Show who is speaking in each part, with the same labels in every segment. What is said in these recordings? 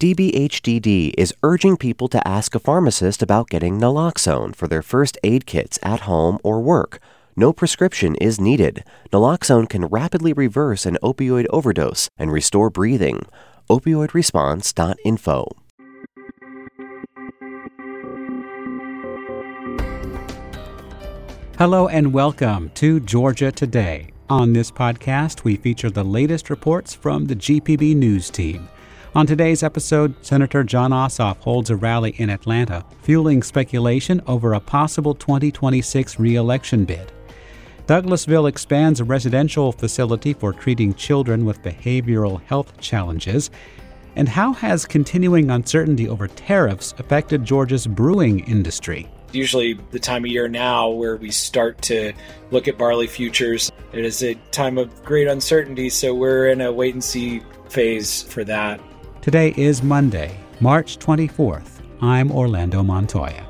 Speaker 1: DBHDD is urging people to ask a pharmacist about getting naloxone for their first aid kits at home or work. No prescription is needed. Naloxone can rapidly reverse an opioid overdose and restore breathing. Opioidresponse.info.
Speaker 2: Hello and welcome to Georgia Today. On this podcast, we feature the latest reports from the GPB News team. On today's episode, Senator Jon Ossoff holds a rally in Atlanta, fueling speculation over a possible 2026 re-election bid. Douglasville expands a residential facility for treating children with behavioral health challenges. And how has continuing uncertainty over tariffs affected Georgia's brewing industry?
Speaker 3: Usually the time of year now where we start to look at barley futures. It is a time of great uncertainty, so we're in a wait-and-see phase for that.
Speaker 2: Today is Monday, March 24th. I'm Orlando Montoya.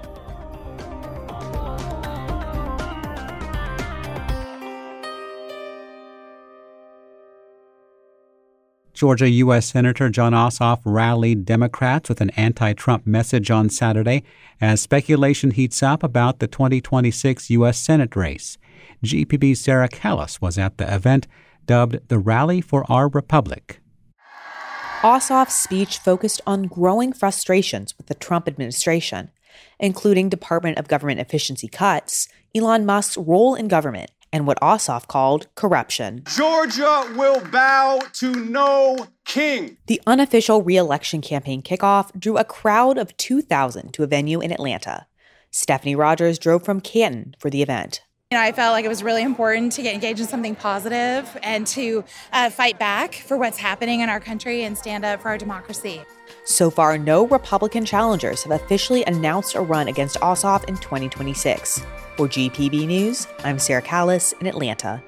Speaker 2: Georgia U.S. Senator Jon Ossoff rallied Democrats with an anti-Trump message on Saturday as speculation heats up about the 2026 U.S. Senate race. GPB's Sarah Callis was at the event, dubbed the Rally for Our Republic.
Speaker 4: Ossoff's speech focused on growing frustrations with the Trump administration, including Department of Government efficiency cuts, Elon Musk's role in government, and what Ossoff called corruption.
Speaker 5: Georgia will bow to no king.
Speaker 4: The unofficial re-election campaign kickoff drew a crowd of 2,000 to a venue in Atlanta. Stephanie Rogers drove from Canton for the event.
Speaker 6: I felt like it was really important to get engaged in something positive and to fight back for what's happening in our country and stand up for our democracy.
Speaker 4: So far, no Republican challengers have officially announced a run against Ossoff in 2026. For GPB News, I'm Sarah Callis in Atlanta.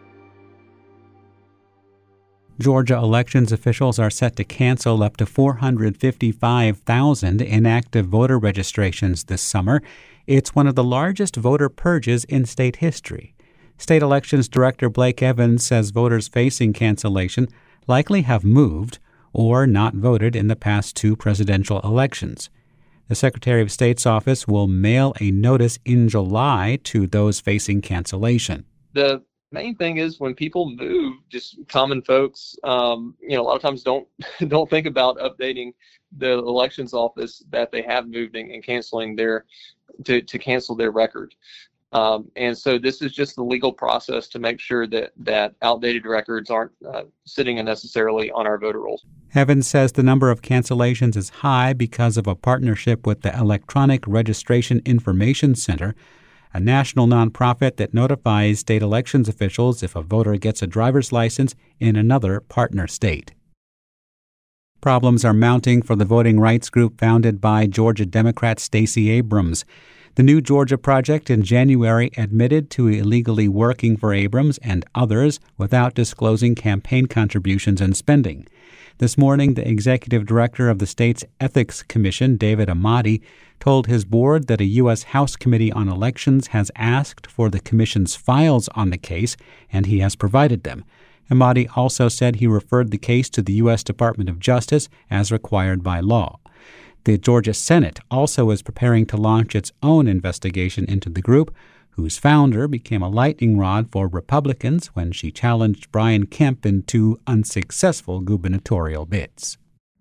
Speaker 2: Georgia elections officials are set to cancel up to 455,000 inactive voter registrations this summer. It's one of the largest voter purges in state history. State Elections Director Blake Evans says voters facing cancellation likely have moved or not voted in the past two presidential elections. The Secretary of State's office will mail a notice in July to those facing cancellation.
Speaker 7: The main thing is when people move, just common folks, a lot of times don't think about updating the elections office that they have moved and canceling to cancel their record. And so this is just the legal process to make sure that outdated records aren't sitting unnecessarily on our voter rolls.
Speaker 2: Evans says the number of cancellations is high because of a partnership with the Electronic Registration Information Center, a national nonprofit that notifies state elections officials if a voter gets a driver's license in another partner state. Problems are mounting for the voting rights group founded by Georgia Democrat Stacey Abrams. The New Georgia Project in January admitted to illegally working for Abrams and others without disclosing campaign contributions and spending. This morning, the executive director of the state's Ethics Commission, David Amati, told his board that a U.S. House Committee on Elections has asked for the commission's files on the case, and he has provided them. Amati also said he referred the case to the U.S. Department of Justice as required by law. The Georgia Senate also is preparing to launch its own investigation into the group, whose founder became a lightning rod for Republicans when she challenged Brian Kemp in two unsuccessful gubernatorial bids.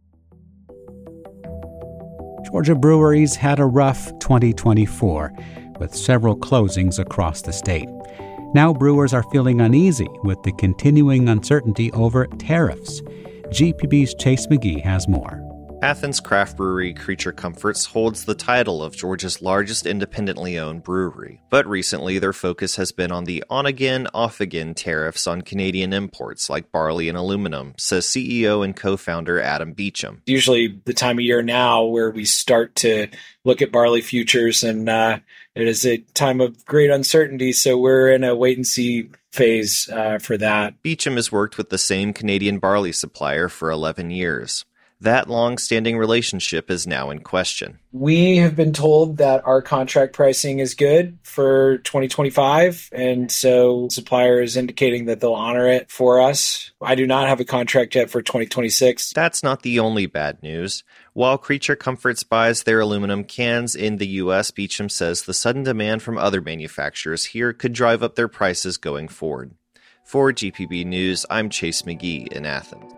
Speaker 2: Georgia breweries had a rough 2024, with several closings across the state. Now brewers are feeling uneasy with the continuing uncertainty over tariffs. GPB's Chase McGee has more.
Speaker 8: Athens craft brewery Creature Comforts holds the title of Georgia's largest independently owned brewery, but recently their focus has been on the on-again, off-again tariffs on Canadian imports like barley and aluminum, says CEO and co-founder Adam Beecham.
Speaker 3: Usually the time of year now where we start to look at barley futures, and it is a time of great uncertainty, so we're in a wait-and-see phase for that.
Speaker 8: Beecham has worked with the same Canadian barley supplier for 11 years. That long-standing relationship is now in question.
Speaker 3: We have been told that our contract pricing is good for 2025, and so the supplier is indicating that they'll honor it for us. I do not have a contract yet for 2026.
Speaker 8: That's not the only bad news. While Creature Comforts buys their aluminum cans in the U.S., Beecham says the sudden demand from other manufacturers here could drive up their prices going forward. For GPB News, I'm Chase McGee in Athens.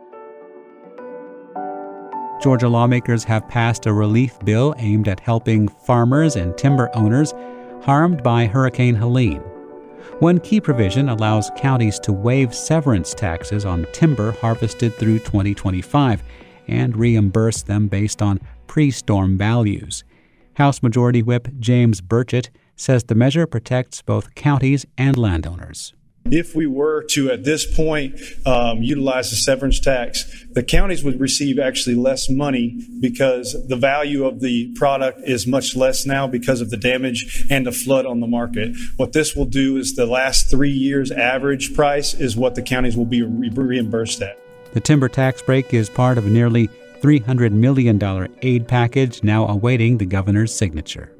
Speaker 2: Georgia lawmakers have passed a relief bill aimed at helping farmers and timber owners harmed by Hurricane Helene. One key provision allows counties to waive severance taxes on timber harvested through 2025 and reimburse them based on pre-storm values. House Majority Whip James Burchett says the measure protects both counties and landowners.
Speaker 9: If we were to, at this point, utilize the severance tax, the counties would receive actually less money because the value of the product is much less now because of the damage and the flood on the market. What this will do is the last 3 years' average price is what the counties will be reimbursed at.
Speaker 2: The timber tax break is part of a nearly $300 million aid package now awaiting the governor's signature.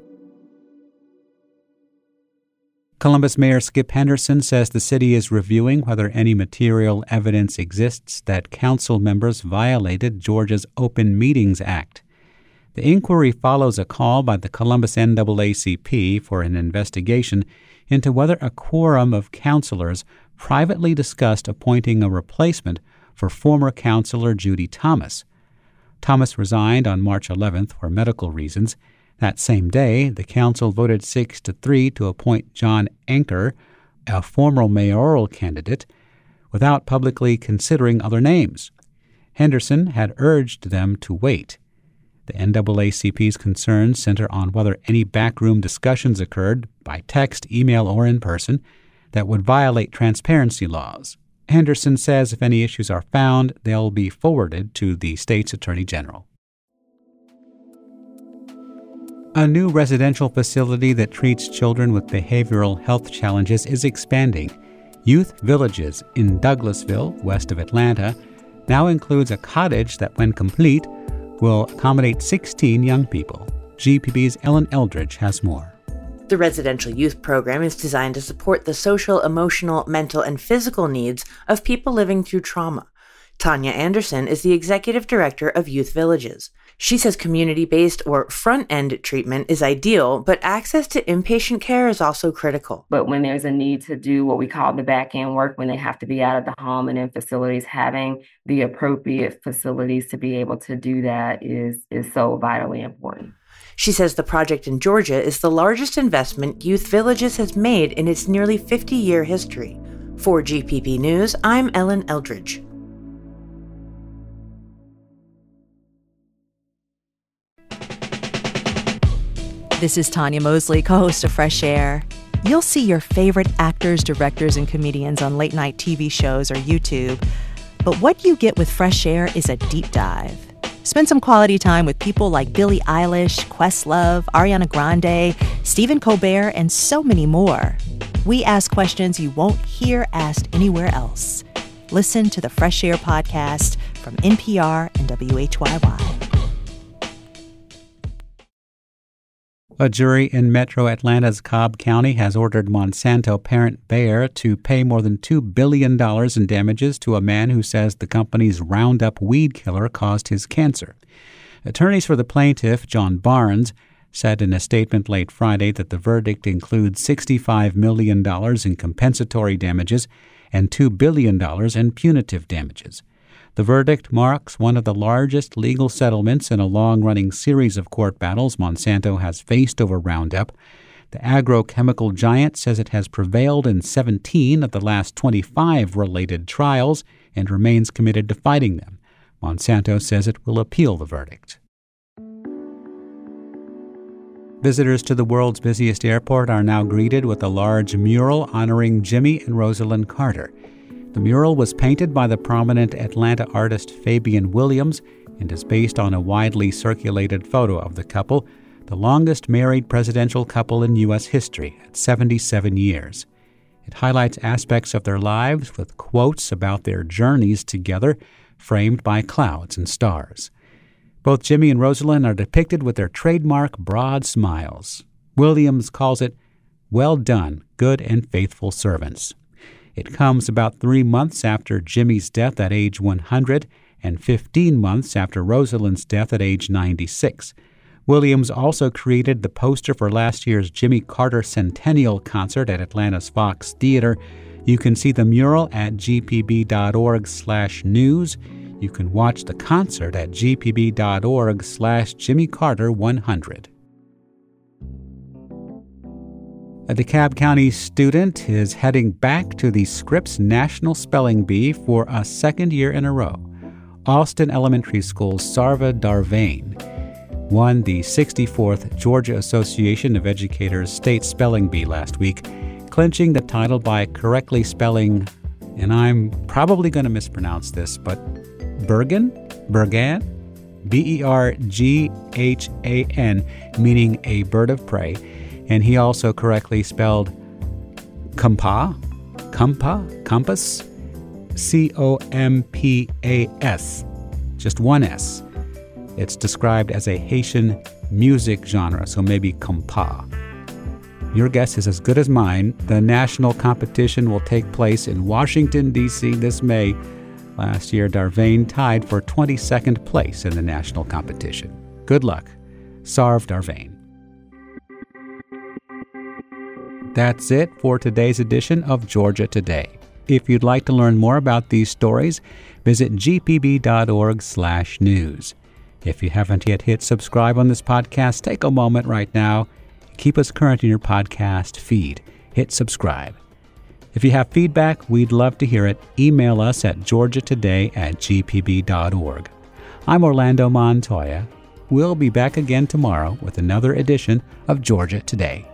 Speaker 2: Columbus Mayor Skip Henderson says the city is reviewing whether any material evidence exists that council members violated Georgia's Open Meetings Act. The inquiry follows a call by the Columbus NAACP for an investigation into whether a quorum of councilors privately discussed appointing a replacement for former councilor Judy Thomas. Thomas resigned on March 11th for medical reasons. That same day, the council voted 6-3 to appoint John Anker, a former mayoral candidate, without publicly considering other names. Henderson had urged them to wait. The NAACP's concerns center on whether any backroom discussions occurred, by text, email, or in person, that would violate transparency laws. Henderson says if any issues are found, they'll be forwarded to the state's attorney general. A new residential facility that treats children with behavioral health challenges is expanding. Youth Villages in Douglasville, west of Atlanta, now includes a cottage that, when complete, will accommodate 16 young people. GPB's Ellen Eldridge has more.
Speaker 10: The residential youth program is designed to support the social, emotional, mental, and physical needs of people living through trauma. Tanya Anderson is the executive director of Youth Villages. She says community-based or front-end treatment is ideal, but access to inpatient care is also critical.
Speaker 11: But when there's a need to do what we call the back-end work, when they have to be out of the home and in facilities, having the appropriate facilities to be able to do that is so vitally important.
Speaker 10: She says the project in Georgia is the largest investment Youth Villages has made in its nearly 50-year history. For GPB News, I'm Ellen Eldridge.
Speaker 12: This is Tanya Mosley, co-host of Fresh Air. You'll see your favorite actors, directors, and comedians on late-night TV shows or YouTube. But what you get with Fresh Air is a deep dive. Spend some quality time with people like Billie Eilish, Questlove, Ariana Grande, Stephen Colbert, and so many more. We ask questions you won't hear asked anywhere else. Listen to the Fresh Air podcast from NPR and WHYY.
Speaker 2: A jury in Metro Atlanta's Cobb County has ordered Monsanto parent Bayer to pay more than $2 billion in damages to a man who says the company's Roundup weed killer caused his cancer. Attorneys for the plaintiff, John Barnes, said in a statement late Friday that the verdict includes $65 million in compensatory damages and $2 billion in punitive damages. The verdict marks one of the largest legal settlements in a long-running series of court battles Monsanto has faced over Roundup. The agrochemical giant says it has prevailed in 17 of the last 25 related trials and remains committed to fighting them. Monsanto says it will appeal the verdict. Visitors to the world's busiest airport are now greeted with a large mural honoring Jimmy and Rosalind Carter. The mural was painted by the prominent Atlanta artist Fabian Williams and is based on a widely circulated photo of the couple, the longest married presidential couple in U.S. history at 77 years. It highlights aspects of their lives with quotes about their journeys together, framed by clouds and stars. Both Jimmy and Rosalind are depicted with their trademark broad smiles. Williams calls it, "Well done, good and faithful servants." It comes about 3 months after Jimmy's death at age 100 and 15 months after Rosalind's death at age 96. Williams also created the poster for last year's Jimmy Carter Centennial Concert at Atlanta's Fox Theater. You can see the mural at gpb.org/news. You can watch the concert at gpb.org/JimmyCarter100. A DeKalb County student is heading back to the Scripps National Spelling Bee for a second year in a row. Austin Elementary School's Sarva Darvain won the 64th Georgia Association of Educators State Spelling Bee last week, clinching the title by correctly spelling, and I'm probably going to mispronounce this, but Bergan, Berghan, meaning a bird of prey. And he also correctly spelled compass, C-O-M-P-A-S, just one S. It's described as a Haitian music genre, so maybe compas. Your guess is as good as mine. The national competition will take place in Washington, D.C. this May. Last year, Darvain tied for 22nd place in the national competition. Good luck. Sarv Darvain. That's it for today's edition of Georgia Today. If you'd like to learn more about these stories, visit gpb.org/news. If you haven't yet hit subscribe on this podcast, take a moment right now. Keep us current in your podcast feed. Hit subscribe. If you have feedback, we'd love to hear it. Email us at georgiatoday@gpb.org. I'm Orlando Montoya. We'll be back again tomorrow with another edition of Georgia Today.